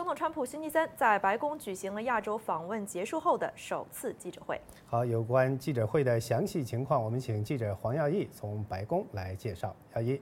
统川普星期三在白宫举行了亚洲访问结束后的首次记者会。 好，有关记者会的详细情况，我们请记者黄耀义从白宫来介绍。耀义。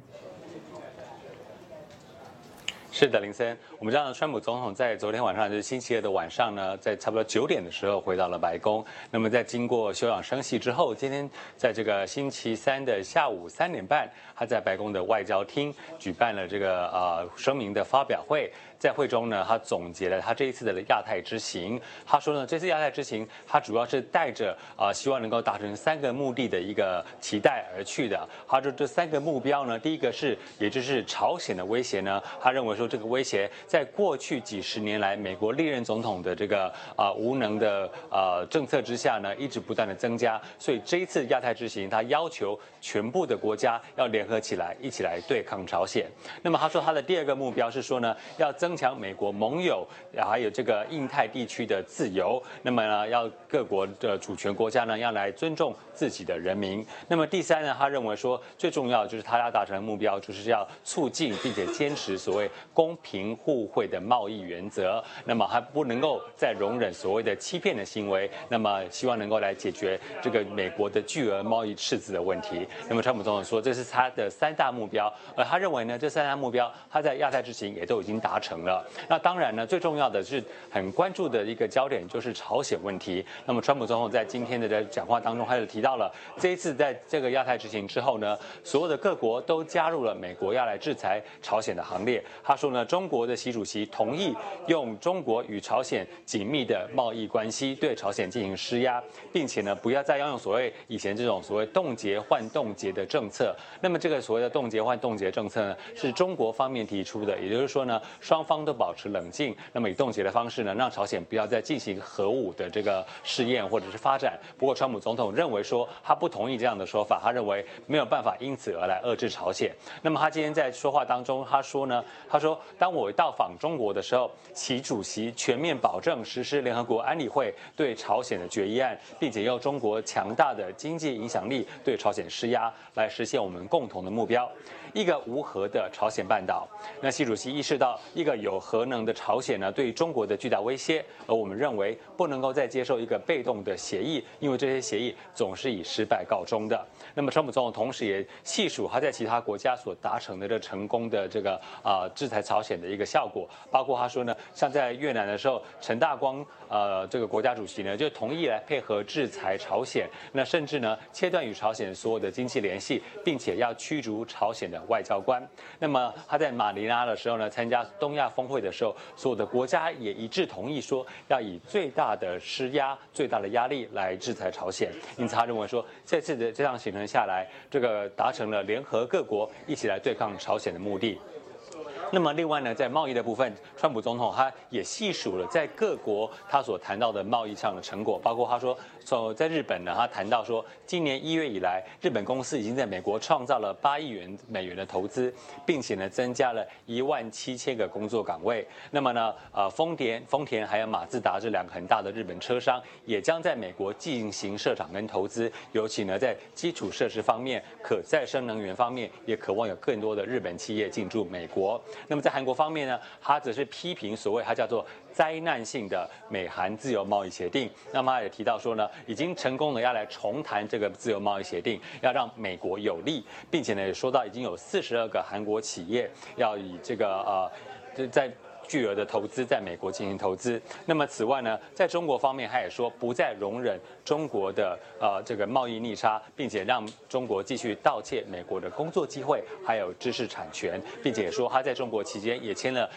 是的，林森，我们知道川普总统在昨天晚上，就是星期二的晚上呢，在差不多9点的时候回到了白宫。那么在经过休养生息之后，今天在这个星期三的下午3点半，他在白宫的外交厅举办了这个声明的发表会。在会中呢，他总结了他这一次的亚太之行。他说呢，这次亚太之行，他主要是带着希望能够达成3个目的的一个期待而去的。他说这3个目标呢，第一个是，也就是朝鲜的威胁呢，他认为说这个威胁在过去几十年来美国历任总统的这个无能的政策之下呢，一直不断的增加。所以这一次亚太之行，他要求全部的国家要联合起来，一起来对抗朝鲜。那么他说他的第2个目标是说呢，要增强美国盟友还有这个印太地区的自由。那么呢，要各国的主权国家呢要来尊重自己的人民。那么第3呢，他认为说最重要就是他要达成的目标，就是要促进并且坚持所谓公平互惠的贸易原则。那么还不能够再容忍所谓的欺骗的行为。那么希望能够来解决这个美国的巨额贸易赤字的问题。那么川普总统说这是他的3大目标，而他认为呢，这3大目标他在亚太之行也都已经达成了。那当然呢，最重要的是很关注的一个焦点就是朝鲜问题。那么川普总统在今天的讲话当中，他就提到了这一次在这个亚太之行之后呢，所有的各国都加入了美国要来制裁朝鲜的行列。他说呢，中国的习主席同意用中国与朝鲜紧密的贸易关系对朝鲜进行施压，并且呢，不要再要用所谓以前这种所谓冻结换冻结的政策。那么这个所谓的冻结换冻结政策呢，是中国方面提出的，也就是说呢，双方都保持冷静，那么以冻结的方式呢，让朝鲜不要再进行核武的这个试验或者是发展。不过川普总统认为说他不同意这样的说法，他认为没有办法因此而来遏制朝鲜。那么他今天在说话当中，他说当我到访中国的时候，习主席全面保证实施联合国安理会对朝鲜的决议案，并且用中国强大的经济影响力对朝鲜施压，来实现我们共同的目标，一个无核的朝鲜半岛。那习主席意识到一个有核能的朝鲜呢，对中国的巨大威胁，而我们认为不能够再接受一个被动的协议，因为这些协议总是以失败告终的。那么川普总统同时也细数他在其他国家所达成的这成功的这个制裁朝鲜的一个效果，包括他说呢，像在越南的时候，陈大光这个国家主席呢就同意来配合制裁朝鲜，那甚至呢切断与朝鲜所有的经济联系，并且要驱逐朝鲜的外交官。那么他在马尼拉的时候呢，参加东亚峰会的时候，所有的国家也一致同意说要以最大的施压、最大的压力来制裁朝鲜。因此他认为说，这次的这样行程下来，这个达成了联合各国一起来对抗朝鲜的目的。那么另外呢，在贸易的部分，川普总统他也细数了在各国他所谈到的贸易上的成果，包括他说，在日本呢，他谈到说，今年1月以来，日本公司已经在美国创造了8亿美元的投资，并且呢，增加了17000个工作岗位。那么呢，丰田还有马自达这2个很大的日本车商，也将在美国进行设厂跟投资，尤其呢，在基础设施方面、可再生能源方面，也渴望有更多的日本企业进驻美国。那么在韩国方面呢，他则是批评所谓他叫做灾难性的美韩自由贸易协定。那么他也提到说呢，已经成功的要来重谈这个自由贸易协定，要让美国有利，并且呢也说到已经有42个韩国企业要以这个在巨额的投资在美国进行投资。那么此外呢，在中国方面，他也说不再容忍中国的这个贸易逆差，并且让中国继续盗窃美国的工作机会，还有知识产权，并且也说他在中国期间也签了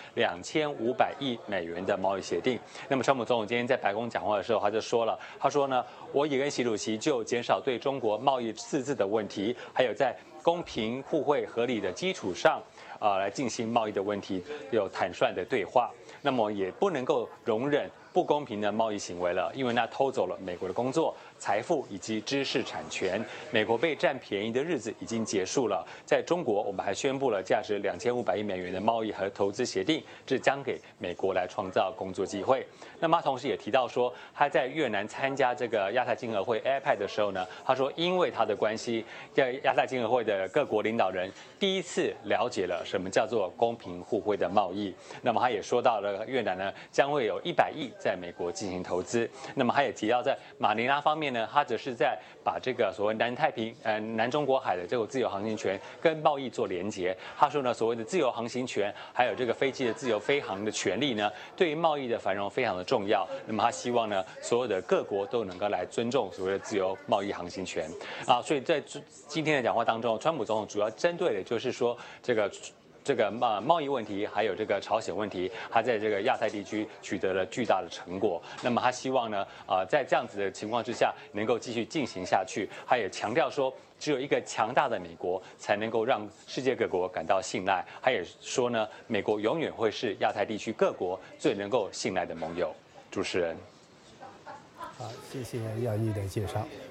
2500亿美元的贸易协定。那么川普总统今天在白宫讲话的时候，他就说了，他说呢，我也跟习主席就减少对中国贸易赤字的问题，还有在公平、互惠、合理的基础上，来进行贸易的问题有坦率的对话。那么也不能够容忍不公平的贸易行为了，因为那偷走了美国的工作、财富以及知识产权。美国被占便宜的日子已经结束了。在中国，我们还宣布了价值2500亿美元的贸易和投资协定，这将给美国来创造工作机会。那么他同时也提到说，他在越南参加这个亚太经合会 APEC 的时候呢，他说因为他的关系，在亚太经合会的各国领导人第一次了解了什么叫做公平互惠的贸易。那么他也说到了越南呢将会有100亿在美国进行投资。那么他也提到在马尼拉方面呢，他则是在把这个所谓南太平南中国海的这个自由航行权跟贸易做连结。他说呢，所谓的自由航行权还有这个飞机的自由飞航的权利呢，对于贸易的繁荣非常的重要。那么他希望呢，所有的各国都能够来尊重所谓的自由贸易航行权啊。所以在今天的讲话当中，川普总统主要针对的就是说这个贸易问题，还有这个朝鲜问题，他在这个亚太地区取得了巨大的成果。那么他希望呢，在这样子的情况之下，能够继续进行下去。他也强调说，只有一个强大的美国，才能够让世界各国感到信赖。他也说呢，美国永远会是亚太地区各国最能够信赖的盟友。主持人， 好，谢谢耀毅的介绍。